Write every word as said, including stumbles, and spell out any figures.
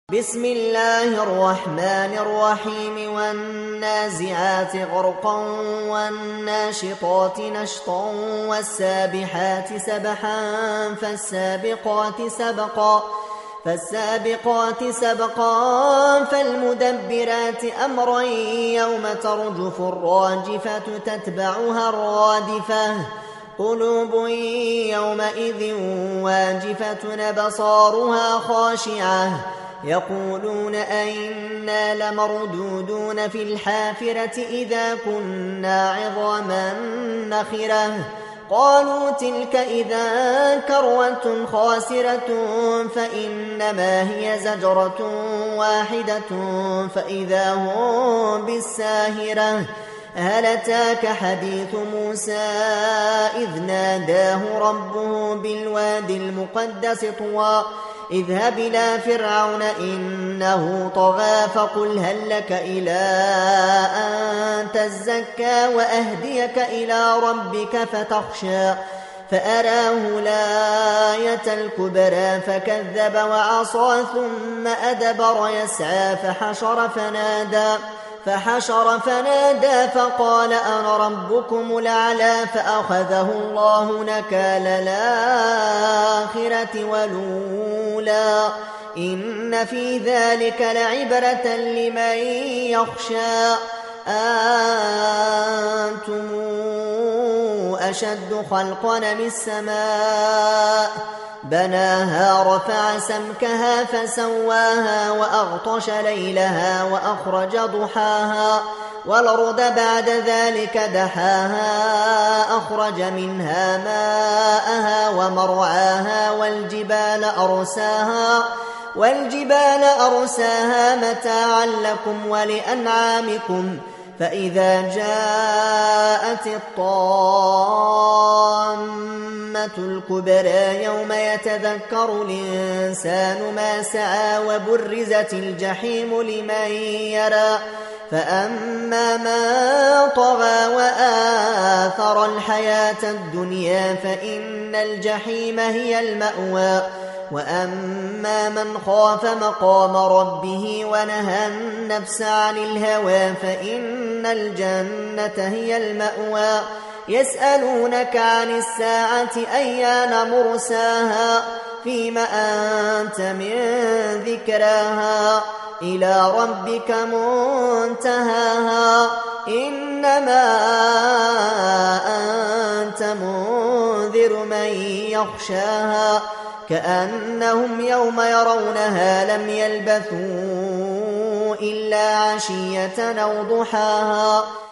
بسم الله الرحمن الرحيم والنازعات غرقا والناشطات نشطا والسابحات سبحا فالسابقات سبقا فالسابقات سبقا فالمدبرات أمرا يوم ترجف الراجفة تتبعها الرادفة قلوب يومئذ واجفة أبصارها خاشعة يقولون أئنا لمردودون في الحافرة إذا كنا عظاما نخرة قالوا تلك إذا كروة خاسرة فإنما هي زجرة واحدة فإذا هم بالساهرة هل أتاك حديث موسى إذ ناداه ربه بالوادي المقدس طوى اذهب إلى فرعون إنه طغى فقل هل لك إلى أن تزكى وأهديك إلى ربك فتخشى فأراه الآية الكبرى فكذب وعصى ثم أدبر يسعى فحشر فنادى فحشر فنادى فقال أنا ربكم الأعلى فأخذه الله نكال الآخرة والأولى إن في ذلك لعبرة لمن يخشى أنتم أشد خلقا من السماء بناها رفع سمكها فسواها وأغطش ليلها وأخرج ضحاها والأرض بعد ذلك دحاها أخرج منها ماءها ومرعاها والجبال أرساها والجبال أرساها متاعا لكم ولأنعامكم فإذا جاءت الطامة الكبرى يوم يتذكر الإنسان ما سعى وبرزت الجحيم لمن يرى فأما من طغى وآثر الحياة الدنيا فإن الجحيم هي المأوى وأما من خاف مقام ربه ونهى النفس عن الهوى فإن الجنة هي المأوى يسألونك عن الساعة أيان مرساها فيم أنت من ذكراها إلى ربك منتهاها إنما أنت منذر من يخشاها كأنهم يوم يرونها لم يلبثوا إلا عشية أو ضحاها